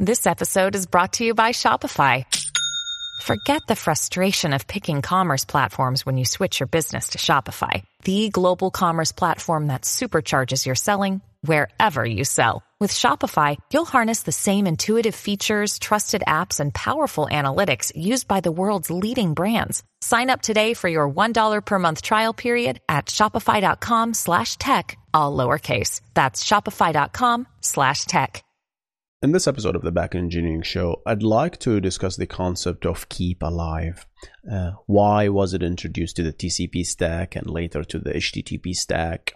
This episode is brought to you by Shopify. Forget the frustration of picking commerce platforms when you switch your business to Shopify, the global commerce platform that supercharges your selling wherever you sell. With Shopify, you'll harness the same intuitive features, trusted apps, and powerful analytics used by the world's leading brands. Sign up today for your $1 per month trial period at shopify.com/tech, all lowercase. That's shopify.com/tech. In this episode of the Backend Engineering Show, I'd like to discuss the concept of Keep Alive. Why was it introduced to the TCP stack and later to the HTTP stack?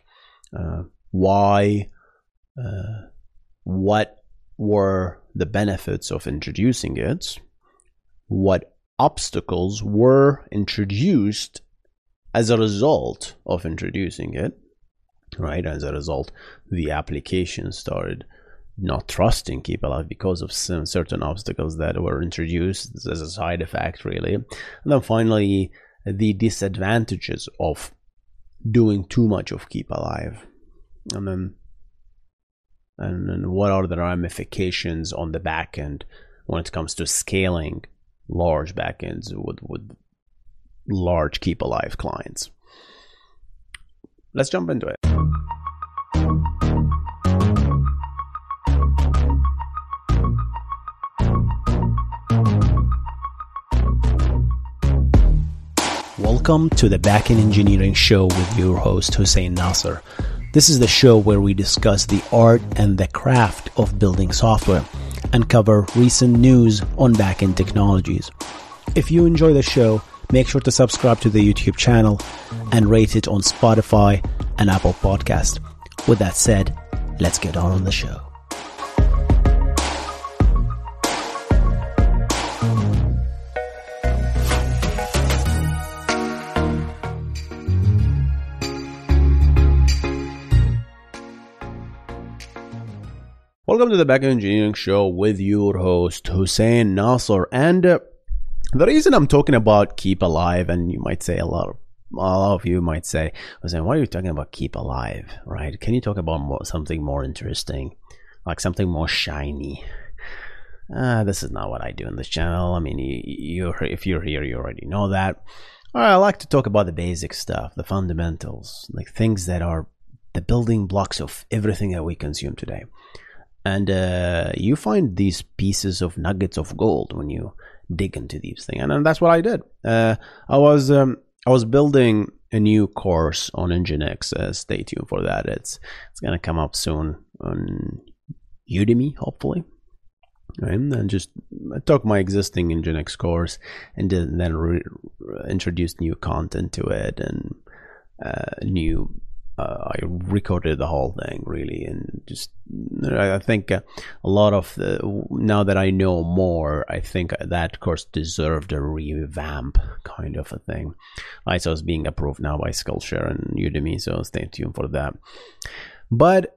What were the benefits of introducing it? What obstacles were introduced as a result of introducing it? Right, as a result, the application started not trusting Keep Alive because of some certain obstacles that were introduced as a side effect, really. And then finally, the disadvantages of doing too much of Keep Alive. And then what are the ramifications on the back end when it comes to scaling large backends with large Keep Alive clients? Let's jump into it. Welcome to the Backend Engineering Show with your host, Hussein Nasser. This is the show where we discuss the art and the craft of building software and cover recent news on backend technologies. If you enjoy the show, make sure to subscribe to the YouTube channel and rate it on Spotify and Apple Podcast. With that said, let's get on the show. Welcome to the Backend Engineering Show with your host, Hussein Nasser. And the reason I'm talking about Keep Alive, and you might say a lot of you might say, Hussein, why are you talking about Keep Alive, right? Can you talk about something more interesting, like something more shiny? This is not what I do in this channel. I mean, if you're here, you already know that. I like to talk about the basic stuff, the fundamentals, like things that are the building blocks of everything that we consume today. And you find these pieces of nuggets of gold when you dig into these things, and that's what I did. I was building a new course on Nginx. Stay tuned for that. It's gonna come up soon on Udemy, hopefully. And just I took my existing Nginx course and then introduced new content to it and I recorded the whole thing, really, and just I think a lot of now that I know more, I think that course deserved a revamp, kind of a thing. So it's being approved now by Skillshare and Udemy, so stay tuned for that. But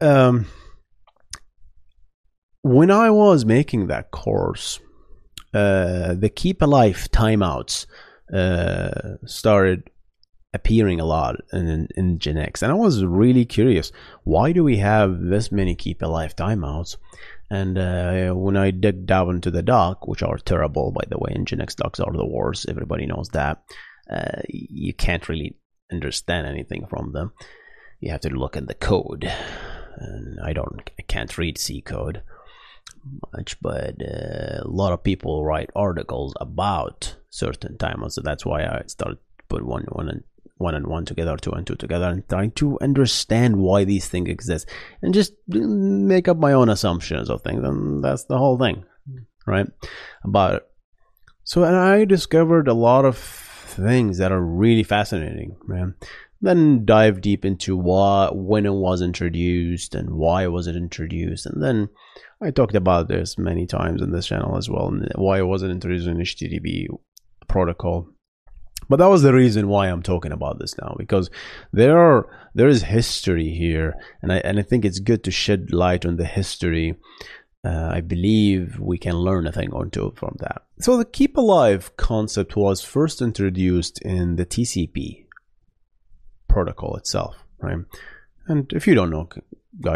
when I was making that course, the Keep Alive timeouts started appearing a lot in Nginx, and I was really curious, why do we have this many Keep Alive timeouts? And when I dug down into the doc, which are terrible, by the way, Nginx docs are the worst, everybody knows that. You can't really understand anything from them. You have to look at the code, and I can't read C code much, but a lot of people write articles about certain timeouts, so that's why I started to put one and one together, two and two together, and trying to understand why these things exist and just make up my own assumptions of things. And that's the whole thing, right? About it. So, and I discovered a lot of things that are really fascinating, man. Then dive deep into when it was introduced and why was it introduced. And then I talked about this many times in this channel as well, and why it wasn't introduced in HTTP protocol. But that was the reason why I'm talking about this now, because there is history here, and I think it's good to shed light on the history. I believe we can learn a thing or two from that. So the Keep Alive concept was first introduced in the TCP protocol itself, right? And if you don't know, guys,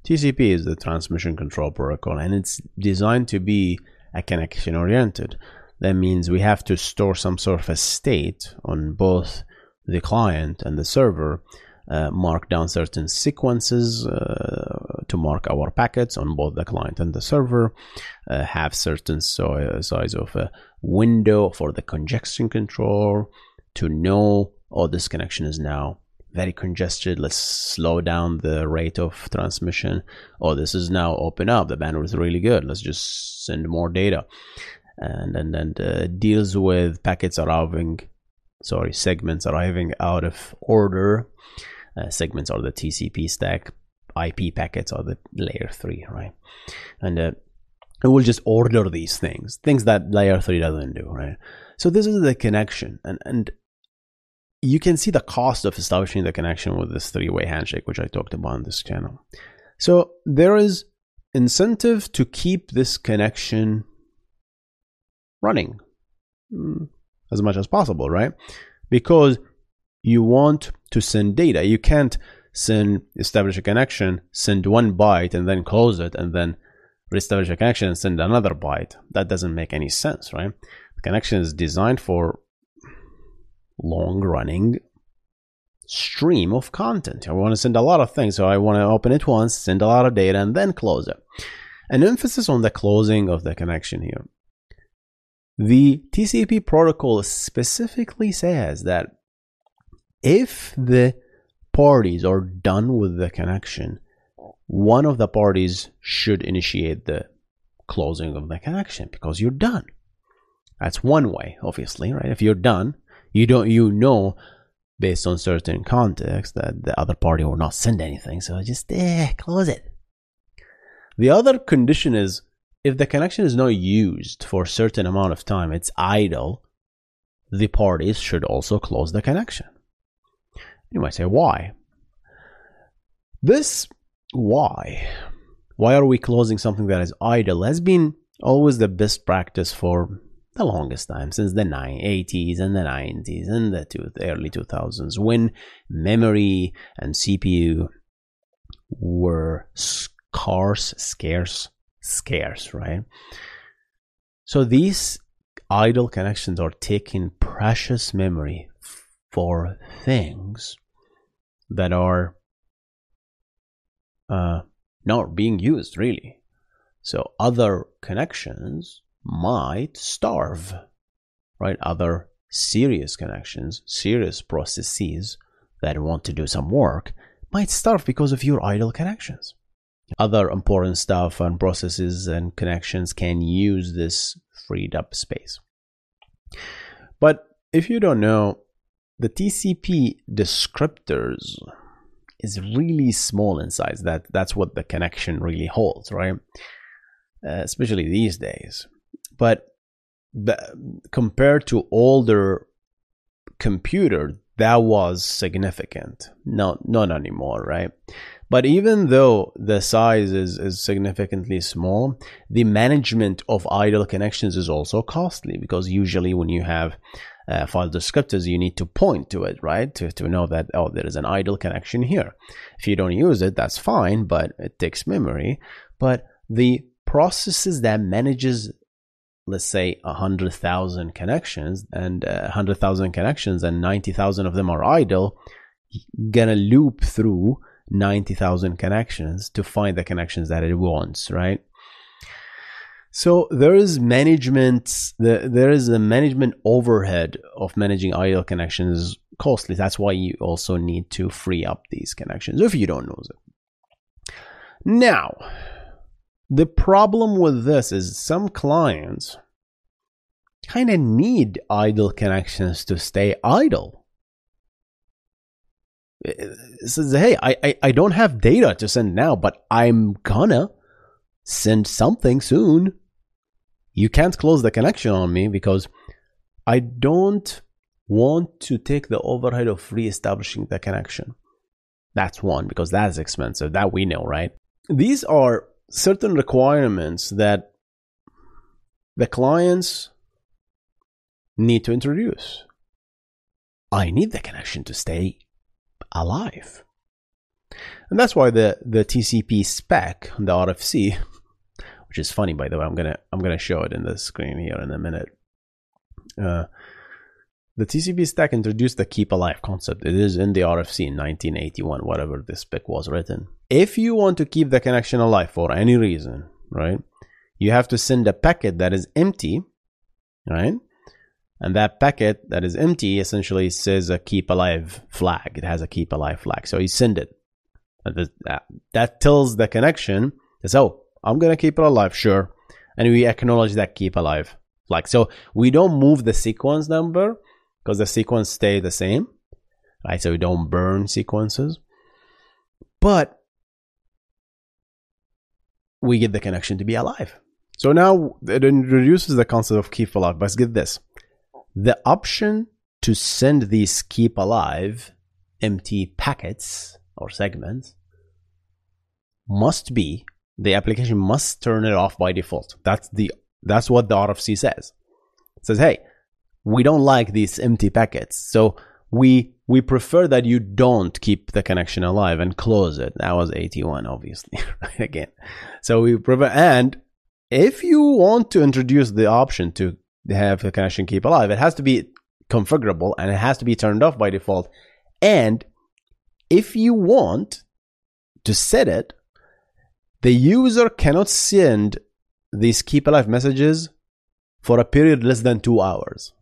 TCP is the transmission control protocol, and it's designed to be a connection oriented. That means we have to store some sort of a state on both the client and the server, mark down certain sequences to mark our packets on both the client and the server, have certain size of a window for the congestion control to know, oh, this connection is now very congested, let's slow down the rate of transmission. Oh, this is now open up, the bandwidth is really good, let's just send more data. And deals with segments arriving out of order. Segments are the TCP stack, IP packets are the layer 3, right? And it will just order these things that layer 3 doesn't do, right? So this is the connection, and you can see the cost of establishing the connection with this three-way handshake, which I talked about on this channel. So there is incentive to keep this connection running as much as possible, right? Because you want to send data. You can't establish a connection, send 1 byte and then close it, and then reestablish a connection and send another byte. That doesn't make any sense, right? The connection is designed for long-running stream of content. I want to send a lot of things, so I want to open it once, send a lot of data, and then close it. An emphasis on the closing of the connection here. The TCP protocol specifically says that if the parties are done with the connection, one of the parties should initiate the closing of the connection because you're done. That's one way, obviously, right? If you're done, you know based on certain context that the other party will not send anything, so just close it. The other condition is if the connection is not used for a certain amount of time, it's idle, the parties should also close the connection. You might say, why? Why are we closing something that is idle has been always the best practice for the longest time, since the 80s and the 90s and the early 2000s, when memory and CPU were scarce, right? So these idle connections are taking precious memory for things that are not being used, really. So other connections might starve, right? Other serious connections, serious processes that want to do some work might starve because of your idle connections. Other important stuff and processes and connections can use this freed up space. But if you don't know, the TCP descriptors is really small in size. That's what the connection really holds, right? Especially these days. But compared to older computer, that was significant. Not anymore, right? But even though the size is significantly small, the management of idle connections is also costly, because usually when you have file descriptors, you need to point to it, right? To know that, oh, there is an idle connection here. If you don't use it, that's fine, but it takes memory. But the processes that manages, let's say 100,000 connections, and 100,000 connections and 90,000 of them are idle, gonna loop through 90,000 connections to find the connections that it wants, right? So there is management, there is the management overhead of managing idle connections costly. That's why you also need to free up these connections if you don't know it. Now, the problem with this is some clients kind of need idle connections to stay idle. It says, hey, I don't have data to send now, but I'm gonna send something soon. You can't close the connection on me because I don't want to take the overhead of re-establishing the connection. That's one, because that's expensive. That we know, right? These are certain requirements that the clients need to introduce. I need the connection to stay alive. And that's why the TCP spec, the RFC, which is funny, by the way, I'm gonna show it in the screen here in a minute. The TCP stack introduced the keep alive concept. It is in the RFC in 1981, whatever this spec was written. If you want to keep the connection alive for any reason, right, you have to send a packet that is empty, right? And that packet that is empty essentially says a keep alive flag. It has a keep alive flag. So you send it. That tells the connection, oh, I'm going to keep it alive, sure. And we acknowledge that keep alive flag. So we don't move the sequence number because the sequence stay the same, right? So we don't burn sequences. But we get the connection to be alive. So now it introduces the concept of keep alive. But get this. The option to send these keep alive empty packets or segments must be, the application must turn it off by default. That's what the RFC says. It says, hey, we don't like these empty packets. So we prefer that you don't keep the connection alive and close it. That was 81, obviously, right? Again. So we prefer, and if you want to introduce the option to have the connection keep alive, it has to be configurable and it has to be turned off by default. And if you want to set it, the user cannot send these keep alive messages for a period less than 2 hours.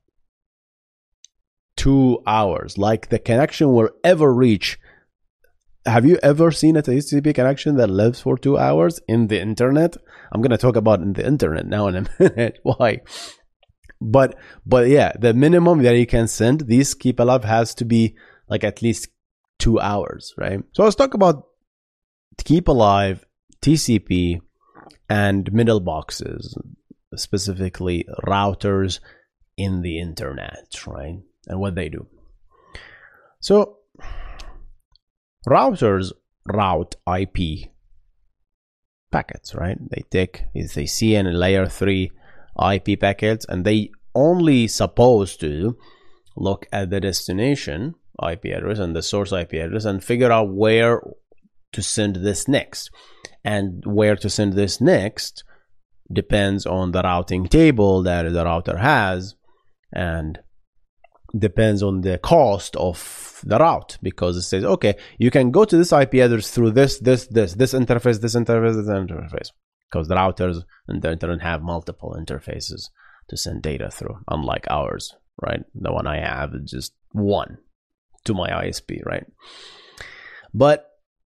2 hours. Like the connection will ever reach. Have you ever seen a TCP connection that lives for 2 hours in the internet? I'm going to talk about in the internet now in a minute. Why? But yeah, the minimum that you can send these keep alive has to be like at least 2 hours, right? So let's talk about keep alive, TCP, and middle boxes, specifically routers in the internet, right? And what they do. So routers route IP packets, right? They see in layer 3 IP packets, and they only supposed to look at the destination IP address and the source IP address and figure out where to send this next. And where to send this next depends on the routing table that the router has, and depends on the cost of the route, because it says, okay, you can go to this IP address through this interface, this interface, because the routers and the internet have multiple interfaces to send data through, unlike ours, right? The one I have is just one to my ISP, right? But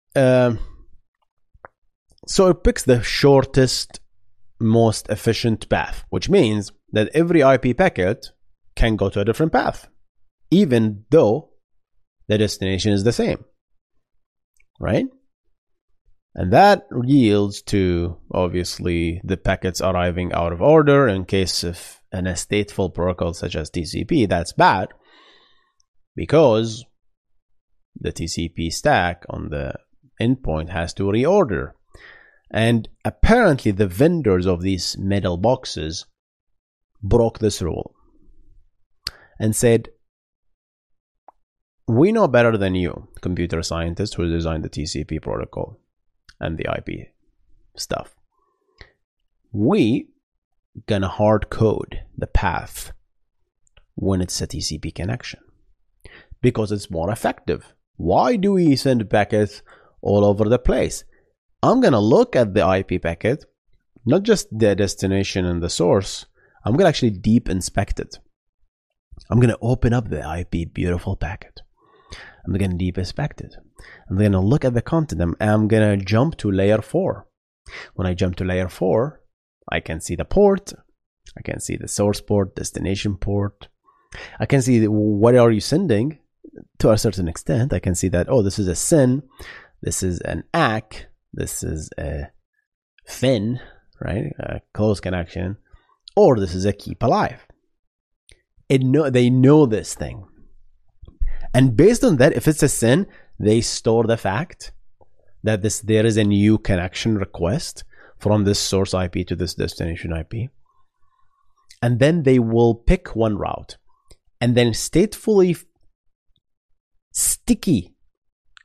so it picks the shortest, most efficient path, which means that every IP packet can go to a different path, even though the destination is the same, right? And that yields to, obviously, the packets arriving out of order. In case of an stateful protocol such as TCP, that's bad, because the TCP stack on the endpoint has to reorder. And apparently the vendors of these middle boxes broke this rule and said, we know better than you, computer scientists who designed the TCP protocol and the IP stuff. We gonna hard code the path when it's a TCP connection because it's more effective. Why do we send packets all over the place? I'm gonna look at the IP packet, not just the destination and the source. I'm gonna actually deep inspect it. I'm gonna open up the IP beautiful packet. I'm gonna deep inspect it. I'm gonna look at the content. I'm gonna jump to layer 4. When I jump to layer 4, I can see the port. I can see the source port, destination port. I can see what are you sending to a certain extent. I can see that, oh, this is a SYN, this is an ACK, this is a FIN, right? A close connection, or this is a keep alive. They know this thing. And based on that, if it's a SYN, they store the fact that there is a new connection request from this source IP to this destination IP. And then they will pick one route and then statefully sticky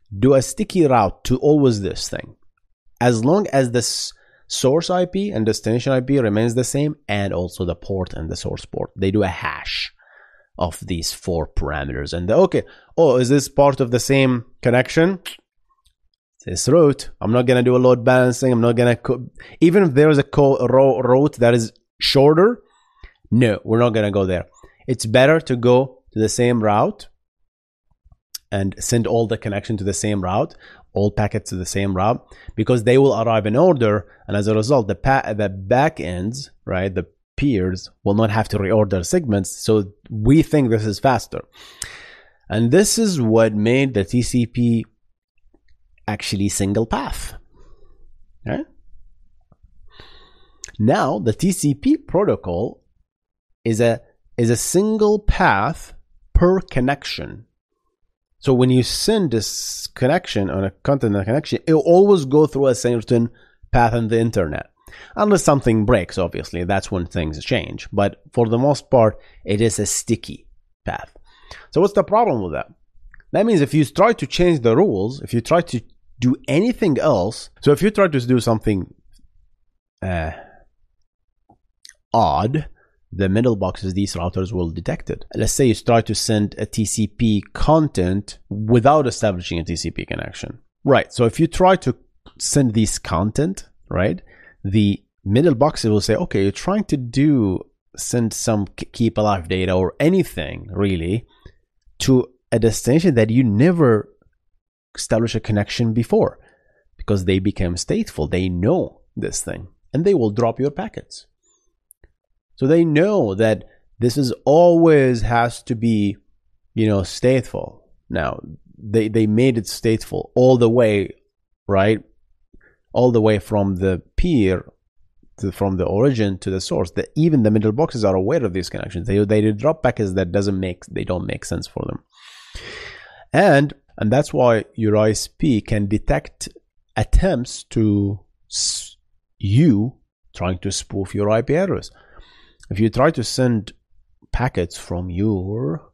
do a sticky route to always this thing. As long as the source IP and destination IP remains the same, and also the port and the source port, they do a hash of these 4 parameters. And is this part of the same connection? This route, I'm not going to do a load balancing. I'm not going to, even if there is a route that is shorter, no, we're not going to go there. It's better to go to the same route and send all the connection to the same route, all packets to the same route, because they will arrive in order. And as a result, the back ends, right, the peers will not have to reorder segments. So we think this is faster. And this is what made the TCP actually single path. Okay? Now the TCP protocol is a single path per connection. So when you send this connection on a content connection, it will always go through a certain path on the internet. Unless something breaks, obviously, that's when things change. But for the most part, it is a sticky path. So what's the problem with that? That means if you try to change the rules, if you try to do anything else, so if you try to do something odd, the middle boxes, these routers will detect it. Let's say you try to send a TCP content without establishing a TCP connection. Right, so if you try to send this content, right, the middle boxes will say, okay, you're trying to send some keep alive data or anything really to a destination that you never established a connection before, because they became stateful. They know this thing and they will drop your packets. So they know that this is always has to be, stateful. Now they made it stateful all the way, right? All the way from the peer from the origin to the source. That even the middle boxes are aware of these connections. They drop packets that don't make sense for them. And that's why your ISP can detect attempts to you trying to spoof your IP address. If you try to send packets from your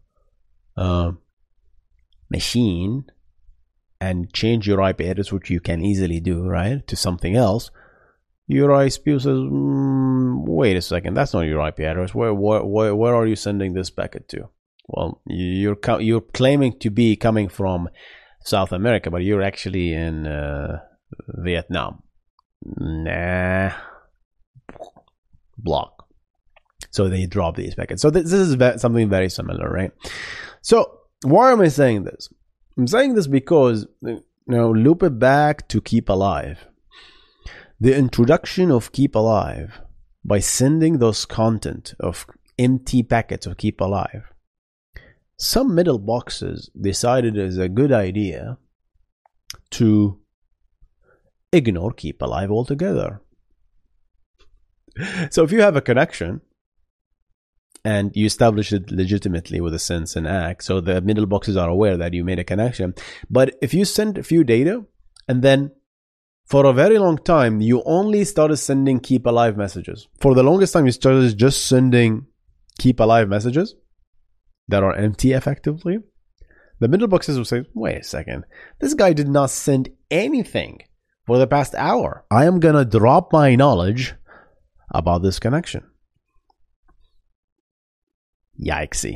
machine and change your IP address, which you can easily do, right, to something else, your ISP says, wait a second, that's not your IP address. Where are you sending this packet to? Well, you're claiming to be coming from South America, but you're actually in Vietnam. Nah. Block. So they drop these packets. So this is something very similar, right? So why am I saying this? I'm saying this because, loop it back to Keep Alive. The introduction of Keep Alive, by sending those content of empty packets of Keep Alive, some middle boxes decided it is a good idea to ignore Keep Alive altogether. So if you have a connection and you establish it legitimately with a sense and act, so the middle boxes are aware that you made a connection. But if you send a few data and then for a very long time you only started sending Keep Alive messages, for the longest time you started just sending Keep Alive messages that are empty effectively, the middle boxes will say, wait a second, this guy did not send anything for the past hour. I am gonna drop my knowledge about this connection. Yikesy.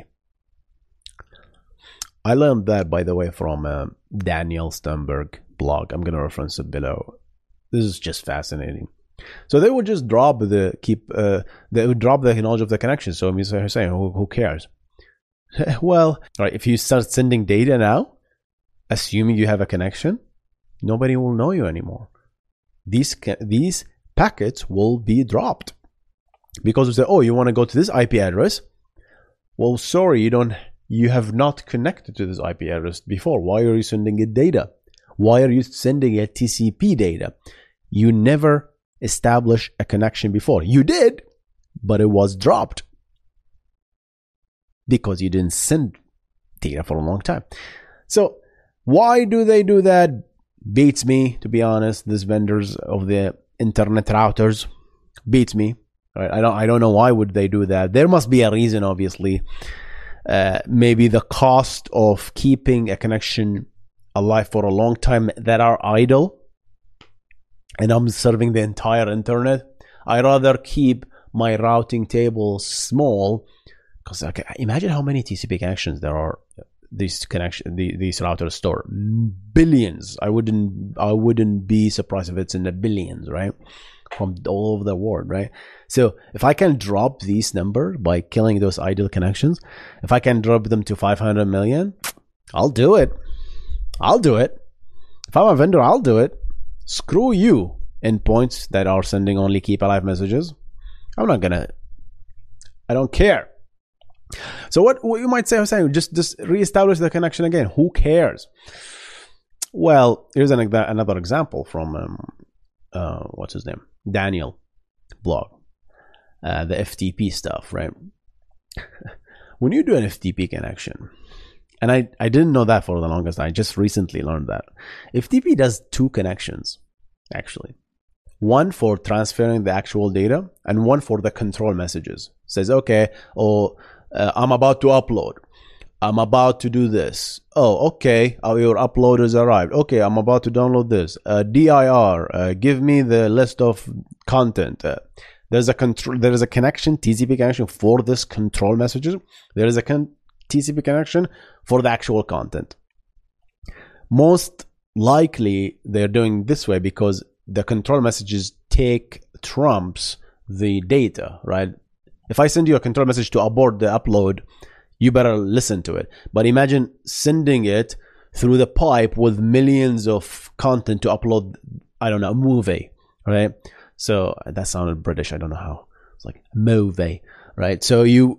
I learned that, by the way, from Daniel Sternberg blog. I'm going to reference it below. This is just fascinating. So they would just drop they would drop the knowledge of the connection. So I'm saying, who cares? Well, right, if you start sending data now, assuming you have a connection, nobody will know you anymore. These packets will be dropped because you say, oh, you want to go to this IP address? Well, sorry, you have not connected to this IP address before. Why are you sending it data? Why are you sending a TCP data? You never established a connection before. You did, but it was dropped because you didn't send data for a long time. So why do they do that? Beats me, to be honest. These vendors of the internet routers beats me. I don't know why would they do that. There must be a reason, obviously. Maybe the cost of keeping a connection alive for a long time that are idle, and I'm serving the entire internet, I rather keep my routing table small, because imagine how many TCP connections there are. These routers store billions. I wouldn't be surprised if it's in the billions, right? From all over the world, right? So if I can drop these number by killing those idle connections, if I can drop them to 500 million, I'll do it. If I'm a vendor, I'll do it. Screw you, endpoints that are sending only keep alive messages. I don't care. So what you might say, Hussein, just reestablish the connection again. Who cares? Well, here's another example from what's his name, Daniel blog, the FTP stuff, right? When you do an FTP connection, and I didn't know that for the longest, I just recently learned that FTP does two connections, actually. One for transferring the actual data, and one for the control messages. Says, okay, I'm about to upload. I'm about to do this. Oh, okay. Your upload has arrived. Okay, I'm about to download this. DIR. Give me the list of content. There's a connection, TCP connection for this control messages. There is a TCP connection for the actual content. Most likely, they're doing this way because the control messages trumps the data, right? If I send you a control message to abort the upload, you better listen to it. But imagine sending it through the pipe with millions of content to upload, I don't know, a movie, right? So that sounded British. I don't know how. It's like movie, right? So you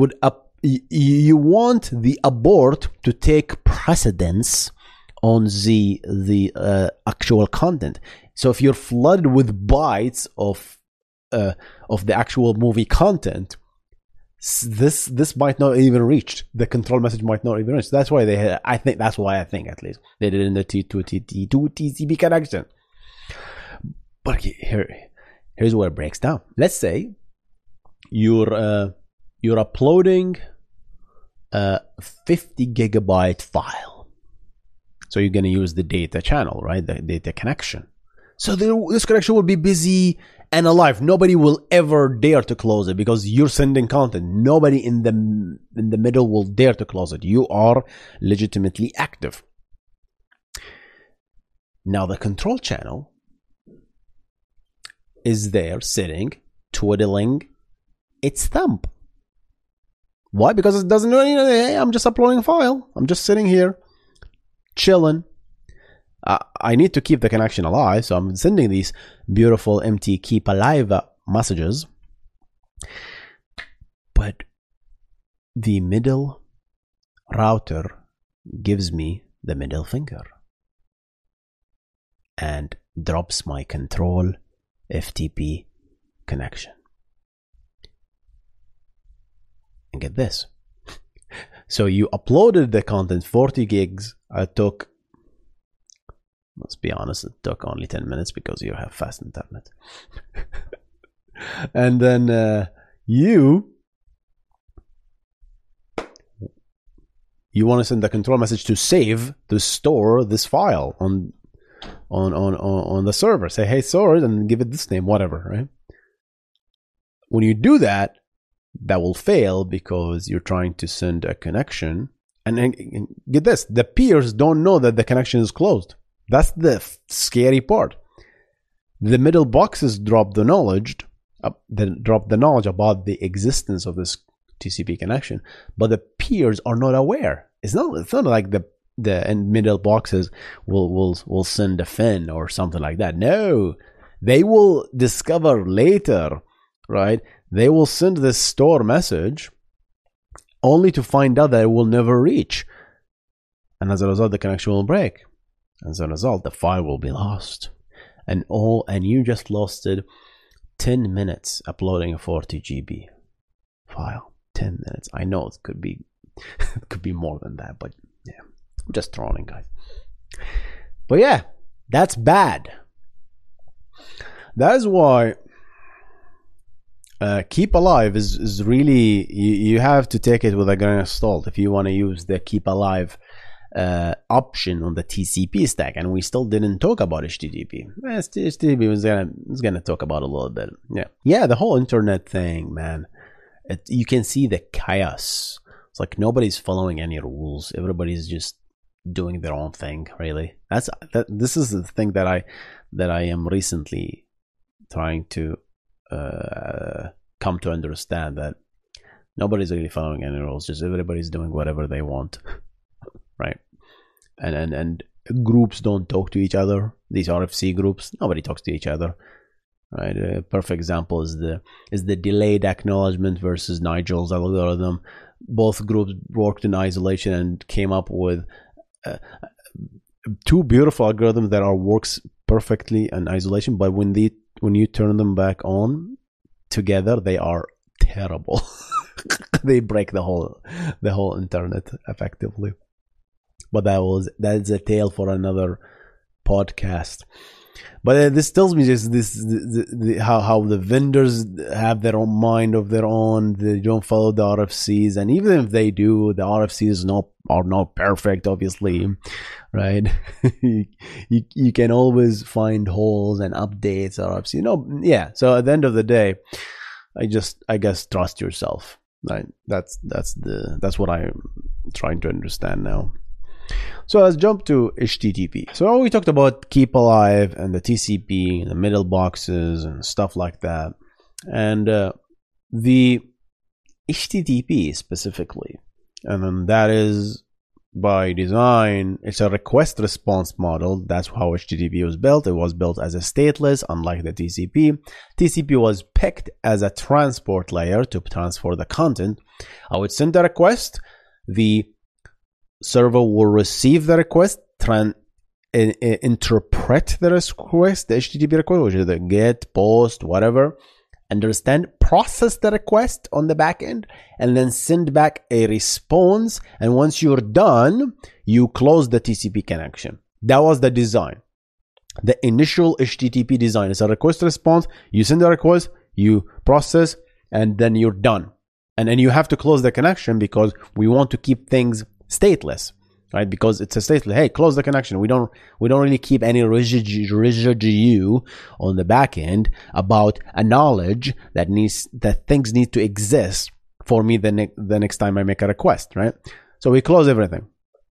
want the abort to take precedence on the actual content. So if you're flooded with bytes of the actual movie content, this might not even reach the control message. Might not even reach. That's why I think at least they did it in the T2 TCP connection. But here's where it breaks down. Let's say you're uploading a 50 gigabyte file, so you're going to use the data channel, right? The data connection. So this connection will be busy and alive. Nobody will ever dare to close it because you're sending content. Nobody in the middle will dare to close it. You are legitimately active. Now the control channel is there sitting, twiddling its thumb. Why? Because it doesn't know anything. Hey, I'm just uploading a file. I'm just sitting here, chilling. I need to keep the connection alive, so I'm sending these beautiful empty keep alive messages. But the middle router gives me the middle finger and drops my control FTP connection. And get this. So you uploaded the content 40 gigs. Let's be honest, it took only 10 minutes because you have fast internet. And then you want to send the control message to store this file on the server. Say, hey, store it and give it this name, whatever, right? When you do that, that will fail because you're trying to send a connection. And get this, the peers don't know that the connection is closed. That's the scary part. The middle boxes drop the knowledge about the existence of this TCP connection, but the peers are not aware. It's not like the middle boxes will send a fin or something like that. No, they will discover later, right? They will send this store message only to find out that it will never reach, and as a result, the connection will break. As a result, the file will be lost, and you just lost it 10 minutes uploading a 40 GB file. 10 minutes. I know it could be more than that, but yeah, I'm just trolling, guys. But yeah, that's bad. That is why keep alive is really, you have to take it with a grain of salt if you want to use the keep alive option on the TCP stack, and we still didn't talk about HTTP. HTTP was gonna talk about a little bit. Yeah, the whole internet thing, man. You can see the chaos. It's like nobody's following any rules. Everybody's just doing their own thing. Really, this is the thing that I am recently trying to come to understand, that nobody's really following any rules. Just everybody's doing whatever they want, right? And groups don't talk to each other. These RFC groups, nobody talks to each other, right? A perfect example is the delayed acknowledgement versus Nigel's algorithm. Both groups worked in isolation and came up with two beautiful algorithms that works perfectly in isolation, but when you turn them back on together, they are terrible. They break the whole internet effectively. But that's a tale for another podcast. But this tells me just how the vendors have their own mind of their own. They don't follow the RFCs, and even if they do, the RFCs are not perfect, obviously, right? you can always find holes and updates RFC. Yeah. So at the end of the day, I guess trust yourself. Right? That's what I'm trying to understand now. So let's jump to HTTP. So we talked about Keep Alive and the TCP and the middle boxes and stuff like that. And the HTTP specifically, and then that is by design, it's a request response model. That's how HTTP was built. It was built as a stateless, unlike the TCP. TCP was picked as a transport layer to transfer the content. I would send a request. The server will receive the request, interpret the request, the HTTP request, which is the GET, POST, whatever, understand, process the request on the back end, and then send back a response. And once you're done, you close the TCP connection. That was the design. The initial HTTP design is a request response. You send the request, you process, and then you're done. And then you have to close the connection because we want to keep things stateless, right? Because it's a stateless. Hey, close the connection. We don't really keep any residue on the back end about a knowledge that things need to exist for me the next time I make a request, right? So we close everything.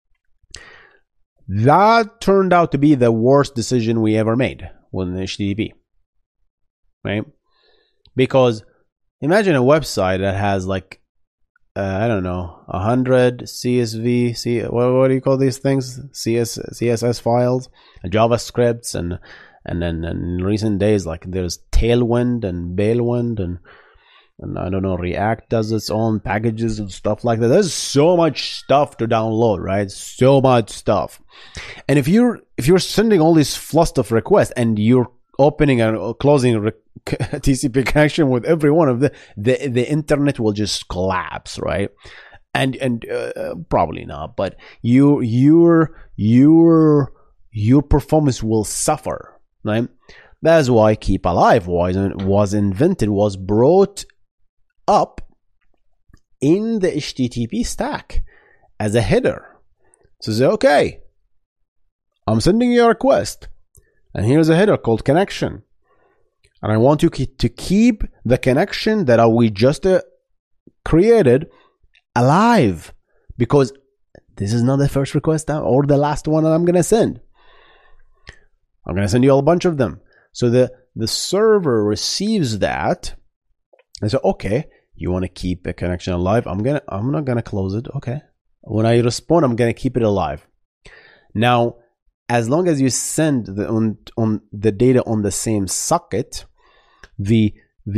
That turned out to be the worst decision we ever made with HTTP, right? Because imagine a website that has like I don't know, 100 CSV, what do you call these things? CSS files, and JavaScripts, and then in recent days, like there's Tailwind and Tailwind, and I don't know, React does its own packages and stuff like that. There's so much stuff to download, right? So much stuff. And if you're sending all this fluff of requests and you're opening and closing TCP connection with every one of the internet will just collapse, right? And probably not, but your performance will suffer, right? That's why Keep Alive was invented, was brought up in the HTTP stack as a header. So say, okay, I'm sending you a request, and here's a header called connection. And I want you to keep the connection that we just created alive, because this is not the first request or the last one that I'm going to send. I'm going to send you a bunch of them. So the server receives that and says, okay, you want to keep a connection alive? I'm not going to close it. Okay. When I respond, I'm going to keep it alive. Now, as long as you send on the data on the same socket, the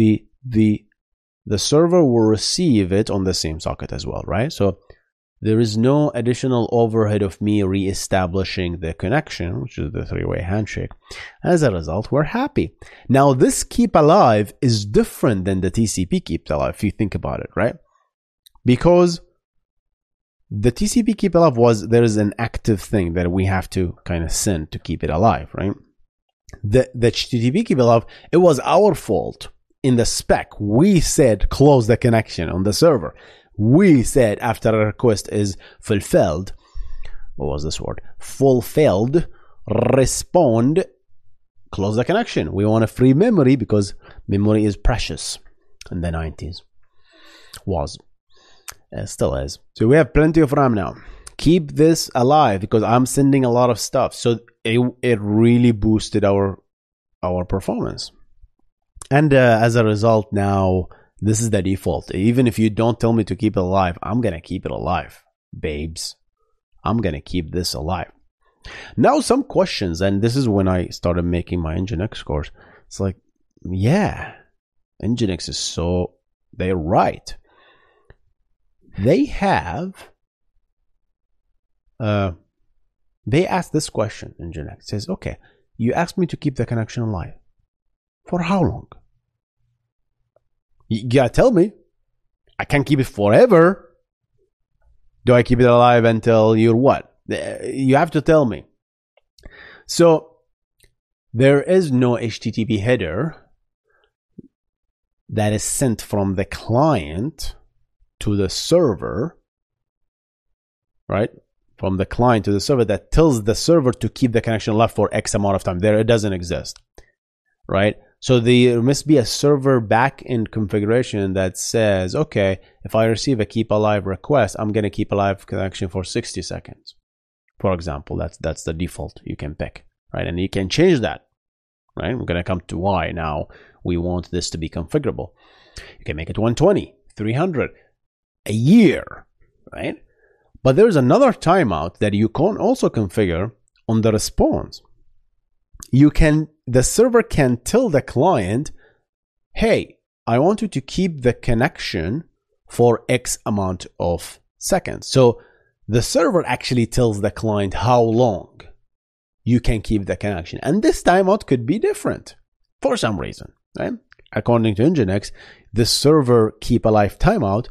server will receive it on the same socket as well, right? So there is no additional overhead of me re-establishing the connection, which is the three-way handshake. As a result, we're happy. Now, this Keep Alive is different than the TCP Keep Alive, if you think about it, right? Because the TCP Keep Alive there is an active thing that we have to kind of send to keep it alive, right? The HTTP Keep Alive, it was our fault. In the spec, we said close the connection on the server. We said after a request is fulfilled, what was this word? Fulfilled, respond, close the connection. We want a free memory because memory is precious in the 90s. Was. Still is. So we have plenty of RAM now. Keep this alive because I'm sending a lot of stuff. So it really boosted our performance. And as a result, now this is the default. Even if you don't tell me to keep it alive, I'm going to keep it alive, babes. I'm going to keep this alive. Now some questions, and this is when I started making my Nginx course. It's like, yeah, Nginx is so, they're right. They have, they asked this question in Nginx. It says, okay, you asked me to keep the connection alive. For how long? You gotta tell me. I can't keep it forever. Do I keep it alive until you're what? You have to tell me. So there is no HTTP header that is sent from the client to the server, right? From the client to the server that tells the server to keep the connection alive for X amount of time. There, it doesn't exist, right? So there must be a server backend configuration that says, okay, if I receive a keep alive request, I'm going to keep alive connection for 60 seconds. For example, that's the default you can pick, right? And you can change that, right? We're going to come to why now we want this to be configurable. You can make it 120, 300, a year, right? But there's another timeout that you can also configure on the response. The server can tell the client, hey, I want you to keep the connection for X amount of seconds. So the server actually tells the client how long you can keep the connection. And this timeout could be different for some reason, right? According to Nginx, the server keep alive timeout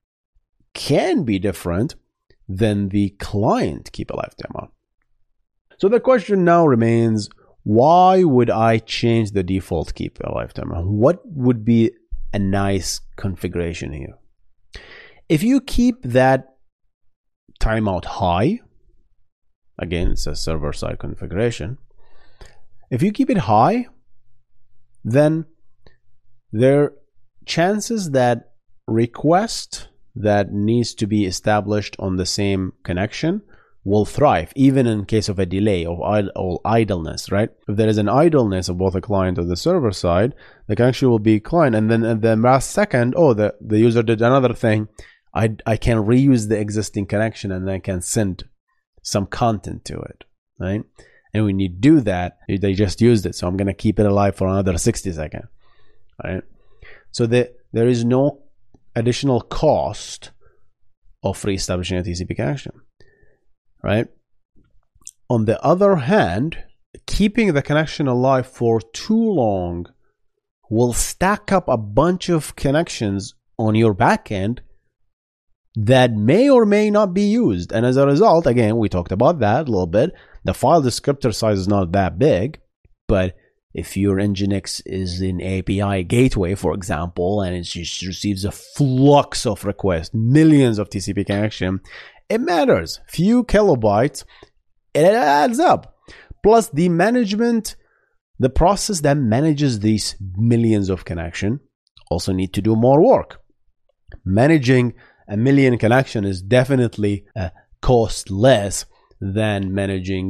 can be different than the client keep alive timeout. So the question now remains, why would I change the default keep alive timeout? What would be a nice configuration here? If you keep that timeout high, again, it's a server-side configuration. If you keep it high, then there are chances that request that needs to be established on the same connection will thrive, even in case of a delay or idleness, right? If there is an idleness of both the client and the server side, the connection will be client, and then at the last second, oh, the user did another thing, I can reuse the existing connection and I can send some content to it, right? And when you do that, they just used it, so I'm going to keep it alive for another 60 seconds, right? So there is no additional cost of reestablishing a TCP connection, right? On the other hand, keeping the connection alive for too long will stack up a bunch of connections on your backend that may or may not be used. And as a result, again, we talked about that a little bit. The file descriptor size is not that big, but if your Nginx is in API gateway, for example, and it just receives a flux of requests, millions of TCP connection, it matters. Few kilobytes, it adds up. Plus the management, the process that manages these millions of connection also need to do more work. Managing a million connection is definitely cost less than managing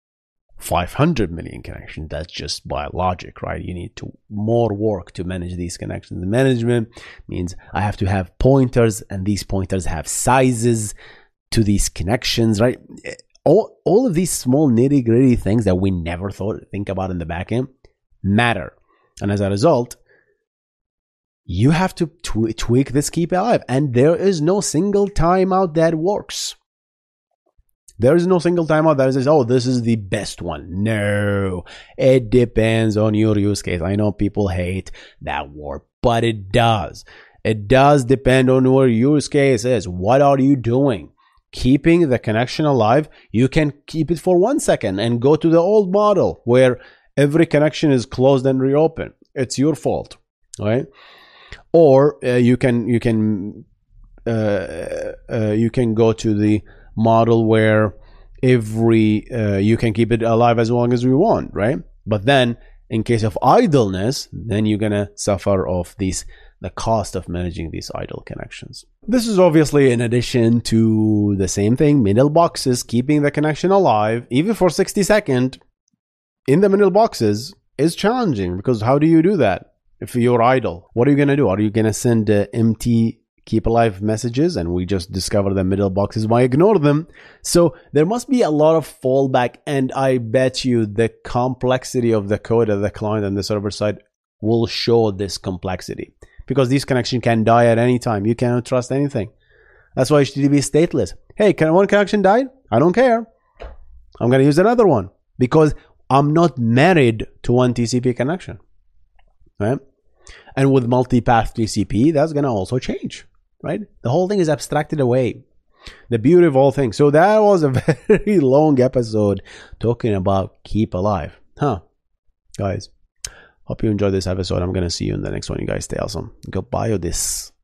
500 million connections. That's just by logic, right? You need more work to manage these connections. The management means I have to have pointers, and these pointers have sizes to these connections, right? All of these small nitty-gritty things that we never think about in the backend matter. And as a result, you have to tweak this keep alive. And there is no single timeout that works. There is no single timeout that says, oh, this is the best one. No, it depends on your use case. I know people hate that word, but it does. It does depend on what your use case is. What are you doing? Keeping the connection alive, you can keep it for 1 second and go to the old model where every connection is closed and reopened. It's your fault, right? Or you can go to the model where you can keep it alive as long as we want, right? But then in case of idleness, then you're gonna suffer of the cost of managing these idle connections. This is obviously in addition to the same thing, middle boxes, keeping the connection alive even for 60 seconds in the middle boxes is challenging, because how do you do that if you're idle? What are you gonna do? Are you gonna send empty keep alive messages, and we just discover the middle boxes might ignore them? So there must be a lot of fallback, and I bet you the complexity of the code of the client and the server side will show this complexity, because these connections can die at any time. You cannot trust anything. That's why HTTP is stateless. Hey, can one connection die? I don't care. I'm going to use another one because I'm not married to one TCP connection, right? And with multipath TCP, that's going to also change, right? The whole thing is abstracted away. The beauty of all things. So that was a very long episode talking about keep alive. Guys, hope you enjoyed this episode. I'm going to see you in the next one. You guys stay awesome. Goodbye, this.